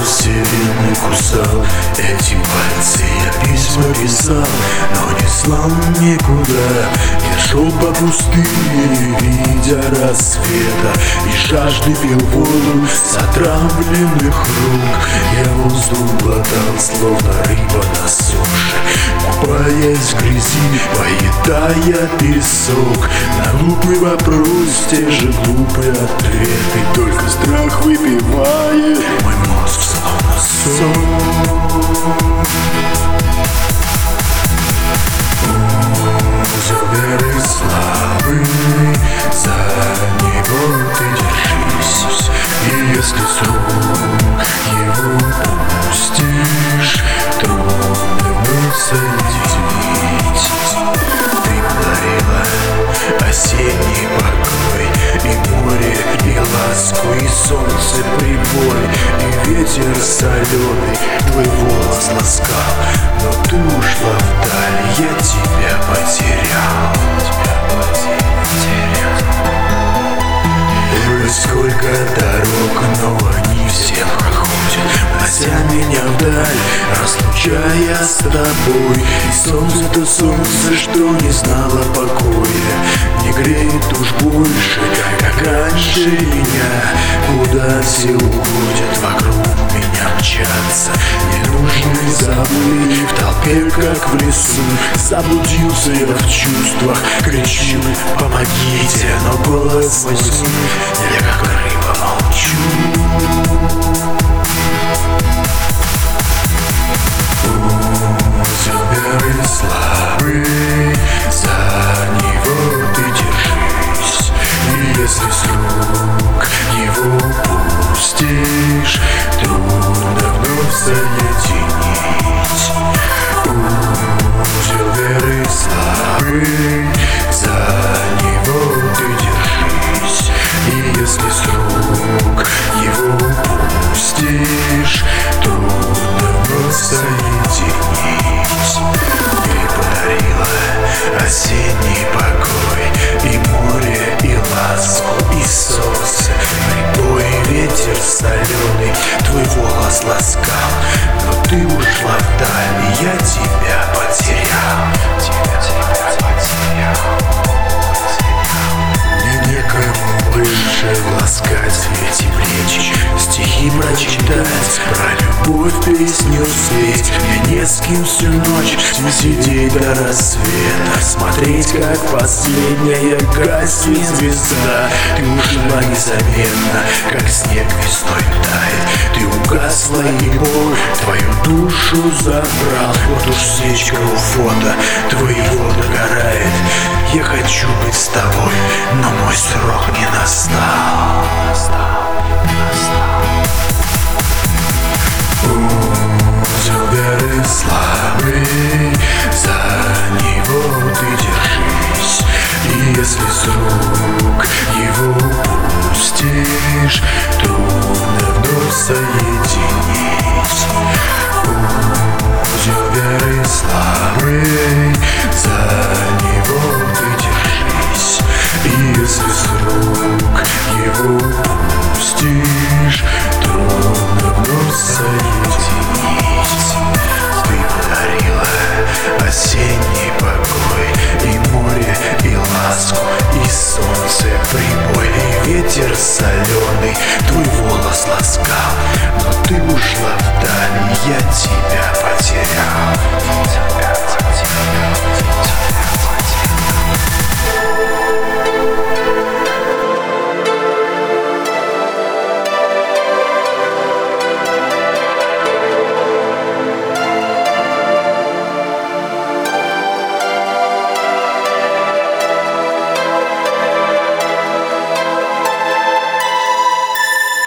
вселенной кусал. Эти пальцы я письма писал, но не слал никуда. Я шел по пустыне, видя рассвета, и жажды пил воду с отравленных рук. Я воздух глотал, словно рыба на суше, купаясь в грязи, поедая песок. На глупый вопрос те же глупые ответы, только страх выпивает мой мозг, словно сон. Узел веры слабый, за него ты держись, и если с рук его пустишь, трудно вновь соединить. Ты подарила осенний покой, и море, и ласку, и солнце прибой, и ветер соленый твой волос ласкал. Но ты ушла вдаль, я тебя потерял. Ой, сколько дорог, но они все проходят, унося меня вдаль, разлучая с тобой. И солнце-то солнце, что не знало покоя, не греет уж больше, как раньше меня. Куда все уходят, вокруг меня мчатся ненужные забыли. В толпе, как в лесу, заблудился я в чувствах, кричу: помогите, но голос мой снит, я как рыба молчу. Узел веры слабый, за него ты держись, и если с рук его пустишь, трудно вновь соединить. Узел веры слабый, за него ты держись, и если с рук его пустишь, трудно вновь соединить. Ты подарила осенний покой, и море, и ласку, и солнце прибой, и ветер соленый твой волос ласкал. Но ты ушла вдаль, и я тебя потерял. Мне некому больше ласкать эти плечи, стихи прочитать, про любовь песню спеть. Мне не с кем всю ночь сидеть до рассвета, смотреть, как последняя гаснет звезда. Ты ушла незаметно, как снег весной тает. Ты угасла, и Бог твою душу забрал. Вот уж свечка у фото твоего догорает. Я хочу быть с тобой, но мой срок не настал. Узел веры слабый, за него ты держись, и если с рук его пустишь, трудно вновь соединить. Узел веры слабый, за него ты держись, и если с рук его пустишь, трудно вновь соединить. Ты подарила осенний покой, и море, и ласку, и солнце прибой, и ветер соленый твой волос ласкал.